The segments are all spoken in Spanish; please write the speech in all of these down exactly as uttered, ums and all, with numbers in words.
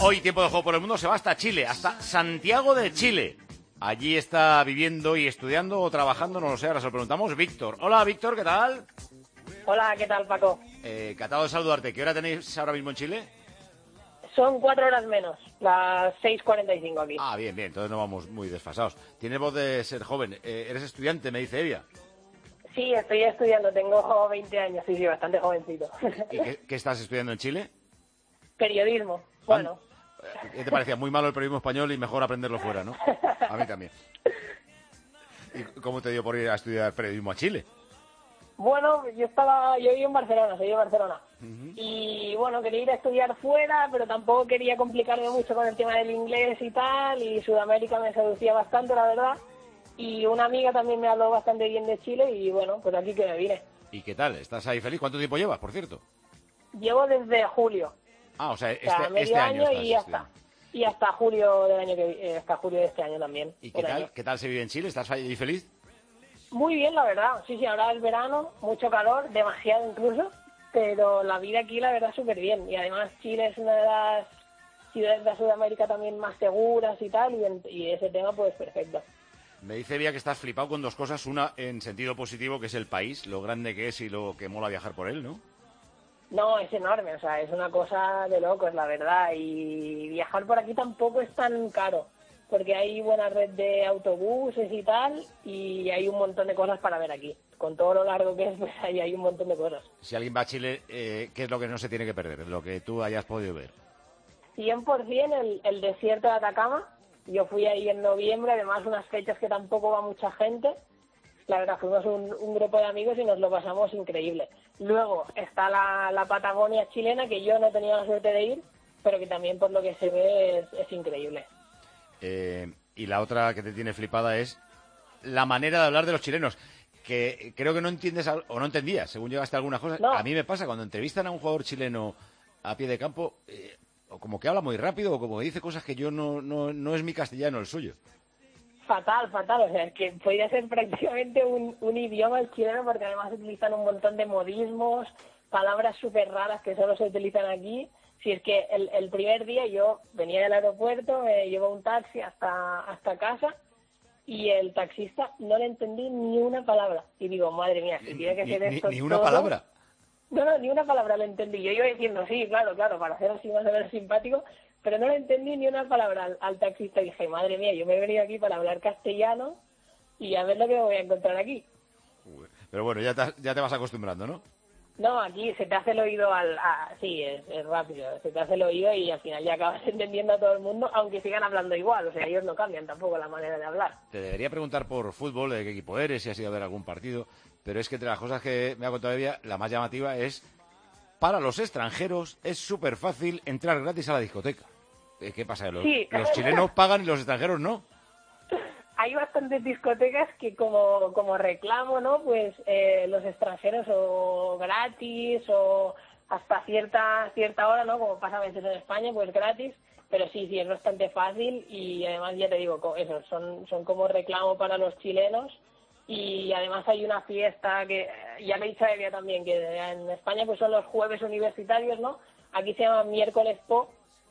Hoy Tiempo de Juego por el Mundo se va hasta Chile, hasta Santiago de Chile. Allí está viviendo y estudiando o trabajando, no lo sé, ahora se lo preguntamos. Víctor. Hola, Víctor, ¿qué tal? Hola, ¿qué tal, Paco? Eh, encantado de saludarte. ¿Qué hora tenéis ahora mismo en Chile? Son cuatro horas menos, las seis cuarenta y cinco aquí. Ah, bien, bien, entonces no vamos muy desfasados. Tienes voz de ser joven. Eh, ¿Eres estudiante, me dice Evia? Sí, estoy estudiando, tengo veinte años, sí, sí, bastante jovencito. ¿Y qué, qué estás estudiando en Chile? Periodismo, bueno. ¿Qué te parecía? Muy malo el periodismo español y mejor aprenderlo fuera, ¿no? A mí también. ¿Y cómo te dio por ir a estudiar periodismo a Chile? Bueno, yo estaba, yo vivo en Barcelona, soy de Barcelona. Uh-huh. Y bueno, quería ir a estudiar fuera, pero tampoco quería complicarme mucho con el tema del inglés y tal, y Sudamérica me seducía bastante, la verdad. Y una amiga también me habló bastante bien de Chile y bueno, pues aquí que me vine. ¿Y qué tal? ¿Estás ahí feliz? ¿Cuánto tiempo llevas, por cierto? Llevo desde julio. Ah, o sea, este, o sea, medio este año, año y hasta y hasta julio del año que eh, hasta julio de este año también. ¿Y qué tal? Año. ¿Qué tal se vive en Chile? ¿Estás ahí feliz? Muy bien, la verdad. Sí, sí, ahora es verano, mucho calor, demasiado incluso, pero la vida aquí la verdad es súper bien. Y además Chile es una de las ciudades de Sudamérica también más seguras y tal, y, en, y ese tema pues perfecto. Me dice Vía que estás flipado con dos cosas. Una, en sentido positivo, que es el país, lo grande que es y lo que mola viajar por él, ¿no? No, es enorme, o sea, es una cosa de locos, la verdad. Y viajar por aquí tampoco es tan caro, porque hay buena red de autobuses y tal, y hay un montón de cosas para ver aquí. Con todo lo largo que es, pues ahí hay un montón de cosas. Si alguien va a Chile, eh, ¿qué es lo que no se tiene que perder? Lo que tú hayas podido ver. cien por ciento el, el desierto de Atacama. Yo fui ahí en noviembre, además unas fechas que tampoco va mucha gente. La verdad, fuimos un, un grupo de amigos y nos lo pasamos increíble. Luego está la, la Patagonia chilena, que yo no he tenido la suerte de ir, pero que también por lo que se ve es, es increíble. Eh, y la otra que te tiene flipada es la manera de hablar de los chilenos, que creo que no entiendes o no entendías, según llegaste a algunas cosas. No. A mí me pasa cuando entrevistan a un jugador chileno a pie de campo, eh, o como que habla muy rápido o como que dice cosas que yo no, no, no es mi castellano el suyo. Fatal, fatal, o sea, es que podría ser prácticamente un, un idioma el chileno, porque además utilizan un montón de modismos, palabras súper raras que solo se utilizan aquí. Si es que el, el primer día yo venía del aeropuerto, me llevó un taxi hasta, hasta casa, y el taxista no le entendí ni una palabra. Y digo, madre mía, si tiene que ni, ser esto ni, ni una todo... palabra. No, no, ni una palabra le entendí. Yo iba diciendo, sí, claro, claro, para hacer así más o menos simpático, pero no le entendí ni una palabra al, al taxista. Y dije, madre mía, yo me he venido aquí para hablar castellano y a ver lo que me voy a encontrar aquí. Pero bueno, ya te, ya te vas acostumbrando, ¿no? No, aquí se te hace el oído al... A, sí, es, es rápido, se te hace el oído y al final ya acabas entendiendo a todo el mundo, aunque sigan hablando igual, o sea, ellos no cambian tampoco la manera de hablar. Te debería preguntar por fútbol, de qué equipo eres, si has ido a ver algún partido, pero es que entre las cosas que me ha contado Evia, la más llamativa es, para los extranjeros es súper fácil entrar gratis a la discoteca. ¿Qué pasa? ¿Los, sí. los chilenos pagan y los extranjeros no? Hay bastantes discotecas que como, como reclamo, ¿no? Pues eh, los extranjeros o gratis o hasta cierta cierta hora, ¿no? Como pasa a veces en España, pues gratis. Pero sí, sí, es bastante fácil y además ya te digo, eso, son, son como reclamo para los chilenos. Y además hay una fiesta que, ya le he dicho a Evia también, que en España pues son los jueves universitarios, ¿no? Aquí se llama miércoles po.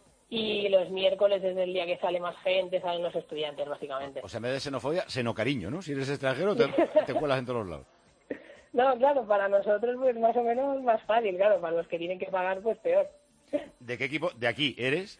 Y los miércoles es el día que sale más gente, salen los estudiantes, básicamente. O sea, en vez de xenofobia, xenocariño, ¿no? Si eres extranjero, te, te cuelas en todos los lados. No, claro, para nosotros pues más o menos más fácil, claro, para los que tienen que pagar pues peor. ¿De qué equipo? ¿De aquí eres?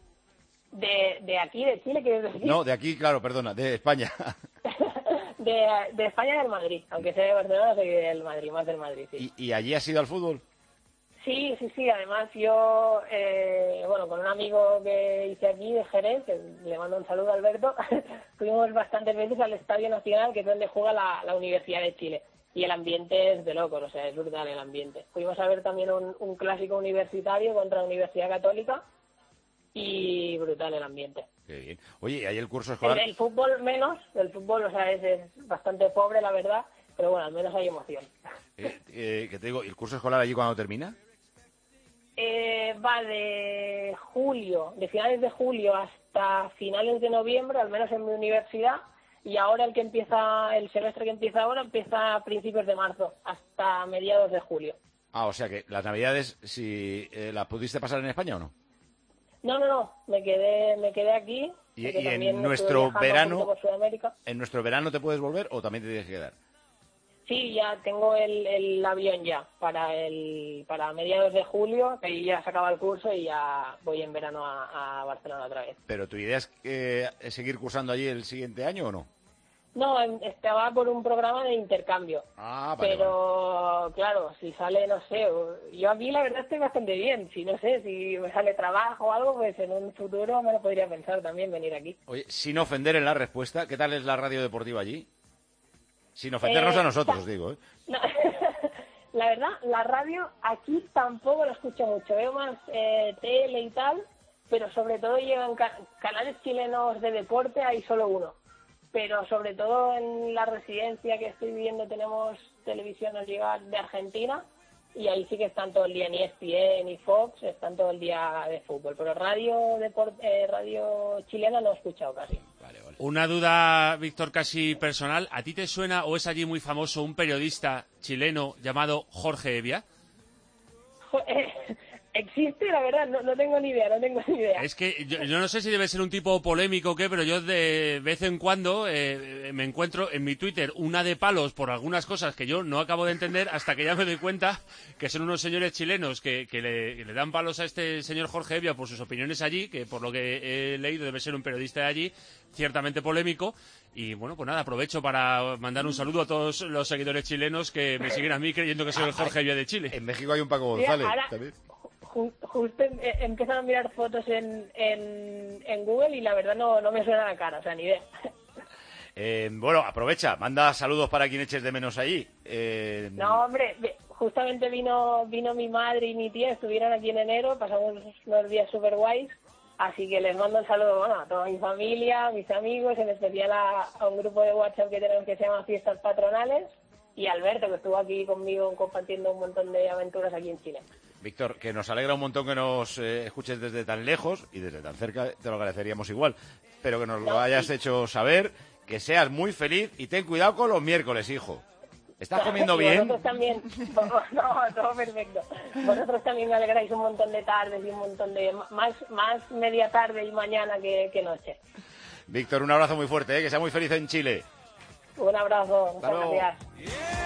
De, de aquí, de Chile, ¿quieres decir? No, de aquí, claro, perdona, de España. de, de España y del Madrid, aunque sea de Barcelona, soy del Madrid, más del Madrid, sí. ¿Y, y allí has ido al fútbol? Sí, sí, sí, además yo, eh, bueno, con un amigo que hice aquí de Jerez, que le mando un saludo a Alberto, fuimos bastantes veces al Estadio Nacional, que es donde juega la, la Universidad de Chile, y el ambiente es de locos, o sea, es brutal el ambiente. Fuimos a ver también un, un clásico universitario contra la Universidad Católica, y brutal el ambiente. Qué bien. Oye, ¿y ahí el curso escolar? El, el fútbol menos, el fútbol, o sea, es, es bastante pobre, la verdad, pero bueno, al menos hay emoción. Eh, eh, ¿qué te digo? ¿El curso escolar allí cuándo termina? Eh, va de julio, de finales de julio hasta finales de noviembre, al menos en mi universidad, y ahora el que empieza, el semestre que empieza ahora, empieza a principios de marzo, hasta mediados de julio. Ah, o sea que las navidades, si eh, las pudiste pasar en España o no. No, no, no, me quedé, me quedé aquí. Y, y en nuestro verano, por Sudamérica. ¿En nuestro verano te puedes volver o también te tienes que quedar? Sí, ya tengo el, el avión ya para el para mediados de julio, que ya se acaba el curso y ya voy en verano a, a Barcelona otra vez. ¿Pero tu idea es que, eh, seguir cursando allí el siguiente año o no? No, estaba por un programa de intercambio. Ah, vale, pero, vale. claro, si sale, no sé, yo aquí la verdad estoy bastante bien. Si no sé, si me sale trabajo o algo, pues en un futuro me lo podría pensar también venir aquí. Oye, sin ofender en la respuesta, ¿qué tal es la radio deportiva allí? Sin ofendernos eh, a nosotros, ta- digo, ¿eh? No, la verdad, la radio aquí tampoco la escucho mucho. Veo más eh, tele y tal, pero sobre todo llegan ca- canales chilenos de deporte, hay solo uno. Pero sobre todo en la residencia que estoy viviendo tenemos televisión, nos llega de Argentina, y ahí sí que están todo el día en E S P N y Fox, están todo el día de fútbol. Pero radio deport, eh, radio chilena no he escuchado casi. Vale, vale. Una duda, Víctor, casi personal. ¿A ti te suena o es allí muy famoso un periodista chileno llamado Jorge Evia? Existe, la verdad, no, no tengo ni idea, no tengo ni idea. Es que yo, yo no sé si debe ser un tipo polémico o qué, pero yo de vez en cuando eh, me encuentro en mi Twitter una de palos por algunas cosas que yo no acabo de entender hasta que ya me doy cuenta que son unos señores chilenos que, que, le, que le dan palos a este señor Jorge Evia por sus opiniones allí, que por lo que he leído debe ser un periodista de allí, ciertamente polémico. Y bueno, pues nada, aprovecho para mandar un saludo a todos los seguidores chilenos que me siguen a mí creyendo que soy el Jorge Evia de Chile. En México hay un Paco González sí, ahora... también. Justo eh, empiezan a mirar fotos en, en, en Google y la verdad no, no me suena la cara, o sea, ni idea. Eh, bueno, aprovecha, manda saludos para quien eches de menos allí. Eh... No, hombre, justamente vino vino mi madre y mi tía, estuvieron aquí en enero, pasamos unos días súper guays, así que les mando un saludo, bueno, a toda mi familia, a mis amigos, en especial a, a un grupo de WhatsApp que tenemos que se llama Fiestas Patronales, y a Alberto, que estuvo aquí conmigo compartiendo un montón de aventuras aquí en Chile. Víctor, que nos alegra un montón que nos eh, escuches desde tan lejos y desde tan cerca, te lo agradeceríamos igual, pero que nos lo hayas hecho saber, que seas muy feliz y ten cuidado con los miércoles, hijo. ¿Estás comiendo bien? Vosotros también, no, todo perfecto. Vosotros también me alegráis un montón de tardes y un montón de, más, más media tarde y mañana que, que noche. Víctor, un abrazo muy fuerte, ¿eh? Que sea muy feliz en Chile. Un abrazo, muchas gracias.